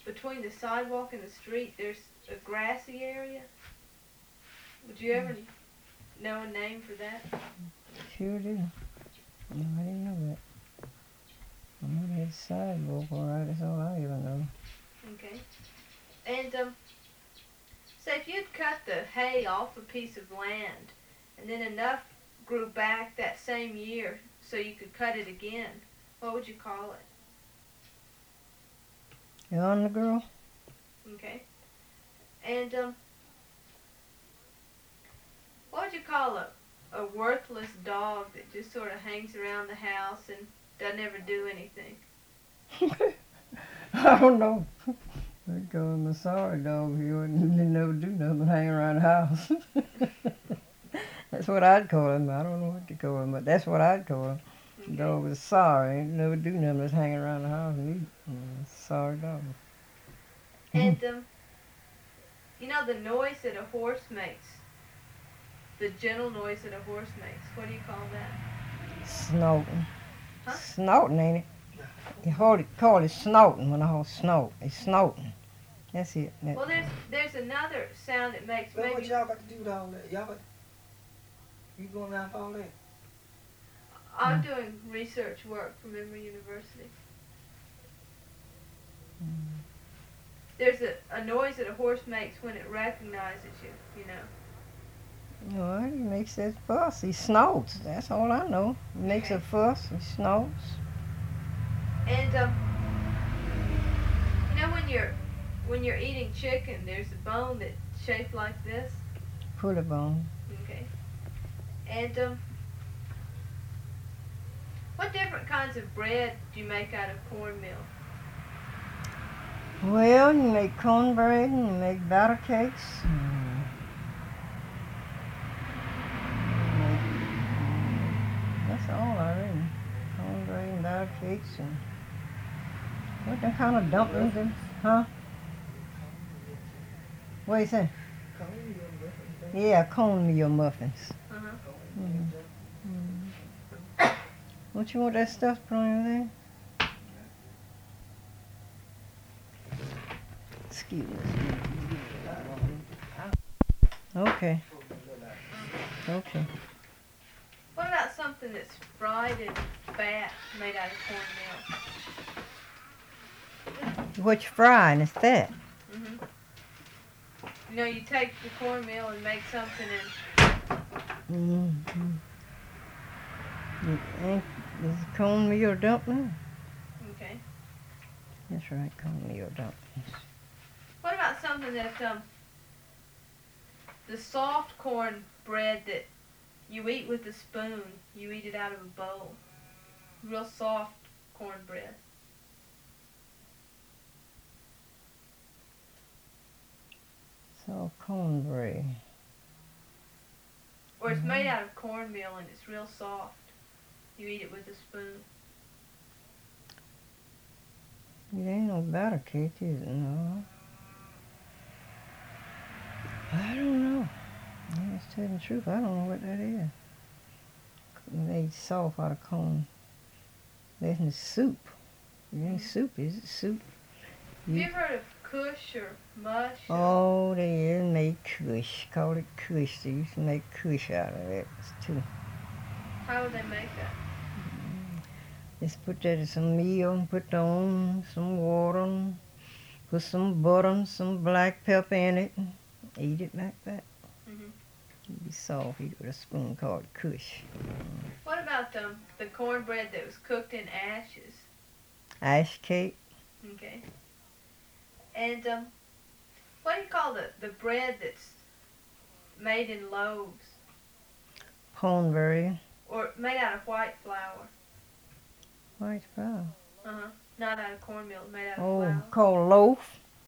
between the sidewalk and the street, there's a grassy area. Would you ever know a name for that? Sure do. No, I didn't know that. I know that sidewalk, all right. That's all I ever know. Okay. And say if you'd cut the hay off a piece of land, and then enough grew back that same year so you could cut it again, what would you call it? You on the girl? Okay. And what would you call a worthless dog that just sort of hangs around the house and doesn't ever do anything? I don't know. I'd call him a sorry dog. He wouldn't never do nothing but hang around the house. That's what I'd call him. I don't know what to call him, but that's what I'd call him. Okay. The dog was sorry. He'd never do nothing but hang around the house and eat. Sorry dog. And you know the noise that a horse makes, the gentle noise that a horse makes, what do you call that? Snorting. Huh? Snorting, ain't it? You call it snorting when a horse snort. It's snorting. That's it. Well, there's another sound it makes. But Maybe what y'all got to do with all that? You going out for all that? I'm doing research work from Emory University. There's a noise that a horse makes when it recognizes you, you know. Well, he makes that fuss. He snorts. That's all I know. He makes a fuss. He snorts. And you know when you're eating chicken, there's a bone that's shaped like this. Pulley bone. Okay. And what different kinds of bread do you make out of cornmeal? Well, you make cornbread and you make batter cakes. That's all I really. Cornbread and batter cakes and what them kind of dumplings and, huh? What do you say? Yeah, cornmeal muffins. Uh-huh. Don't you want that stuff put on your there? Excuse me. Okay. Okay. What about something that's fried in fat made out of cornmeal? What you frying is fat. Mm-hmm. You know, you take the cornmeal and make something and Is it cornmeal dumpling? okay. That's right, cornmeal dumplings. What about something that the soft corn bread that you eat with a spoon, you eat it out of a bowl. Real soft cornbread. So cornbread. Or it's made out of cornmeal and it's real soft. You eat it with a spoon. It ain't no batter cake, is it? No. I don't know. Yeah, to tell you the truth, I don't know what that is. Made soft out of corn. That's in soup. It ain't soup, is it? Soup. Have you ever heard of kush or mush? Oh, they is make kush. Call it kush. They used to make kush out of it too. How would they make that? Just put that in some meal and put on some water and put some butter and some black pepper in it and eat it like that. Mm-hmm. It'd be soft. Eat it with a spoon called kush. What about the cornbread that was cooked in ashes? Ash cake. Okay. And what do you call the bread that's made in loaves? Cornbread. Or made out of white flour? White flour. Uh-huh. Not out of cornmeal, made out of Oh, flour. called loaf.